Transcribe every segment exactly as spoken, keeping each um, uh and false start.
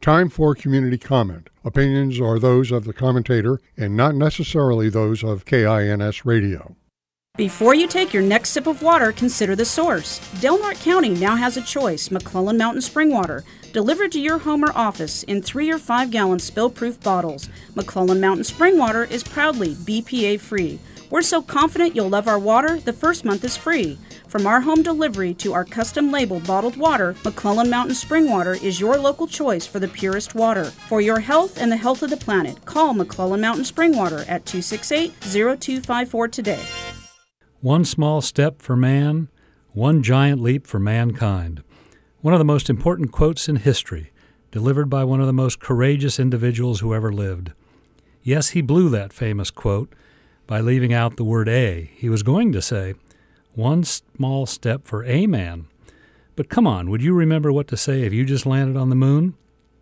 Time for community comment. Opinions are those of the commentator and not necessarily those of K I N S Radio. Before you take your next sip of water, consider the source. Del Norte County now has a choice: McClellan Mountain Spring Water, delivered to your home or office in three or five gallon spill-proof bottles. McClellan Mountain Spring Water is proudly B P A-free. We're so confident you'll love our water, the first month is free. From our home delivery to our custom-labeled bottled water, McClellan Mountain Spring Water is your local choice for the purest water. For your health and the health of the planet, call McClellan Mountain Spring Water at two six eight, zero two five four today. One small step for man, one giant leap for mankind. One of the most important quotes in history, delivered by one of the most courageous individuals who ever lived. Yes, he blew that famous quote by leaving out the word a. He was going to say, one small step for a man. But come on, would you remember what to say if you just landed on the moon?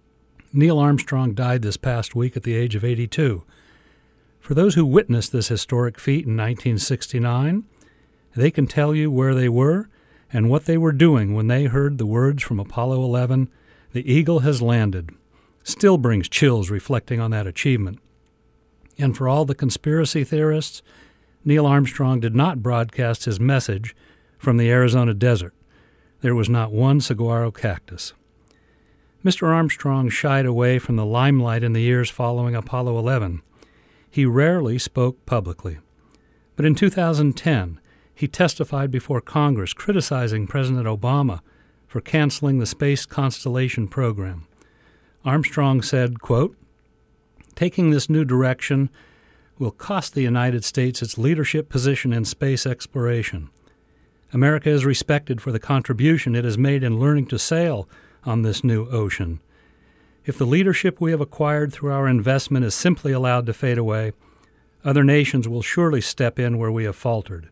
Neil Armstrong died this past week at the age of eighty-two. For those who witnessed this historic feat in nineteen sixty-nine, they can tell you where they were and what they were doing when they heard the words from Apollo eleven, "The Eagle has landed." Still brings chills reflecting on that achievement. And for all the conspiracy theorists, Neil Armstrong did not broadcast his message from the Arizona desert. There was not one saguaro cactus. Mister Armstrong shied away from the limelight in the years following Apollo eleven. He rarely spoke publicly. But in two thousand ten, he testified before Congress criticizing President Obama for canceling the Space Constellation program. Armstrong said, quote, "Taking this new direction will cost the United States its leadership position in space exploration. America is respected for the contribution it has made in learning to sail on this new ocean. If the leadership we have acquired through our investment is simply allowed to fade away, other nations will surely step in where we have faltered.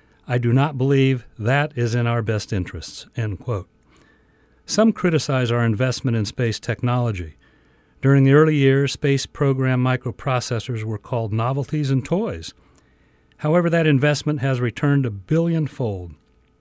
I do not believe that is in our best interests." End quote. Some criticize our investment in space technology. During the early years, space program microprocessors were called novelties and toys. However, that investment has returned a billionfold.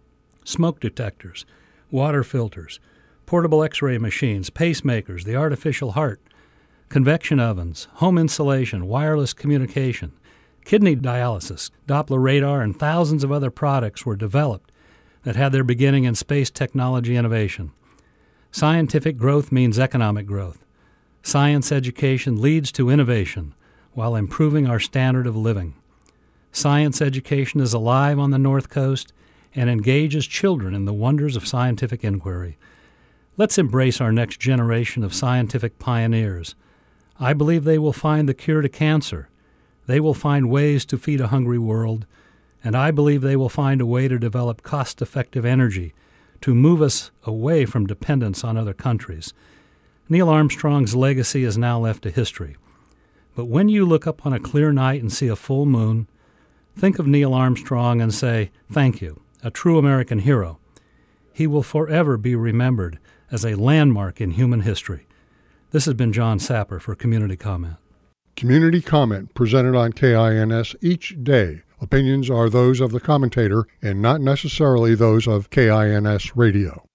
Smoke detectors, water filters, portable X-ray machines, pacemakers, the artificial heart, convection ovens, home insulation, wireless communication, kidney dialysis, Doppler radar, and thousands of other products were developed that had their beginning in space technology innovation. Scientific growth means economic growth. Science education leads to innovation while improving our standard of living. Science education is alive on the North Coast and engages children in the wonders of scientific inquiry. Let's embrace our next generation of scientific pioneers. I believe they will find the cure to cancer. They will find ways to feed a hungry world, and I believe they will find a way to develop cost-effective energy to move us away from dependence on other countries. Neil Armstrong's legacy is now left to history. But when you look up on a clear night and see a full moon, think of Neil Armstrong and say, "Thank you, a true American hero." He will forever be remembered as a landmark in human history. This has been John Sapper for Community Comment. Community comment presented on K I N S each day. Opinions are those of the commentator and not necessarily those of K I N S Radio.